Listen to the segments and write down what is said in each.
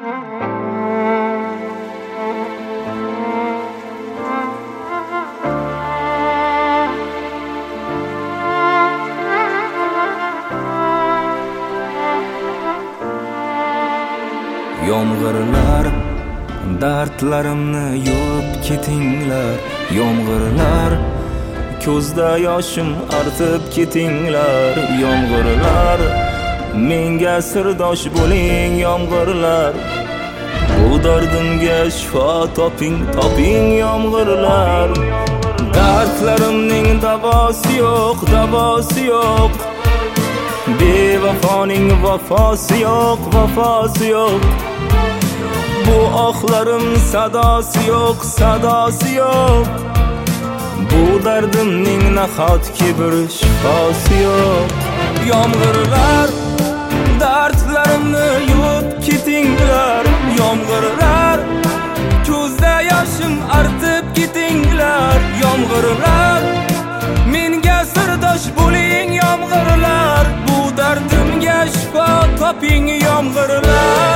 Yomg'irlar dardlarimni yuvib ketinglar, yomg'irlar ko'zda yoshim artib ketinglar, yomg'irlar menga sirdosh bo'ling, yomg'irlar bu dardimga shifo toping, toping yomg'irlar. Dardlarimning davosi yo'q, davosi yo'q, bevafoning vafosi yo'q, vafosi yo'q. Bu ohlarim sadosi yo'q, sadosi yo'q. Bu dardimning nahotki bir shifosi yo'q. Yomg'irlar dardlarimni yuvib ketinglar, yomg'irlar ko'zda yoshim artib ketinglar, yomg'irlar menga sirdosh bo'ling, yomg'irlar bu dardimga shifo toping, yomg'irlar.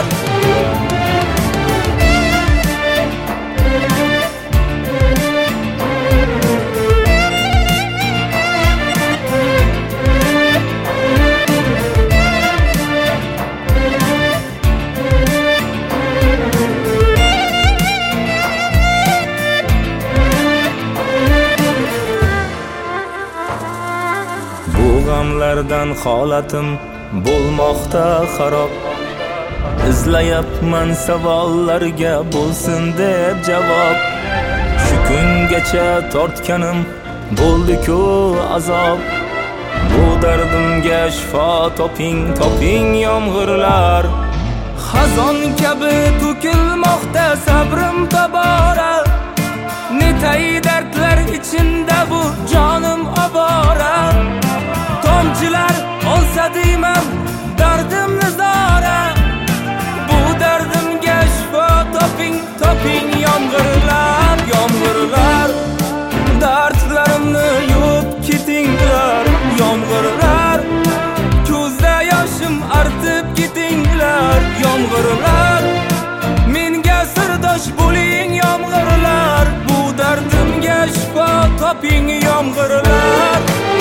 G'amlardan holatim bo'lmoqda xarob, izlayapman savollarga bo'lsin deb javob. Shu kungacha tortganim bo'ldi-ku azob, bu dardimga shifo toping, toping yomg'irlar. Xazon kabi to'kilmoqda sabrim tobora, netay dardlar ichinda bu jonim obora. Tomchilar olsa deyman dardimni zora, bu dardimga shifo toping, toping yomg'irlar, yomg'irlar dardlarimni yuvib ketinglar, yomg'irlar ko'zda yoshim artib ketinglar, yomg'irlar menga sirdosh bo'ling, yomg'irlar bu dardimga shifo toping, yomg'irlar.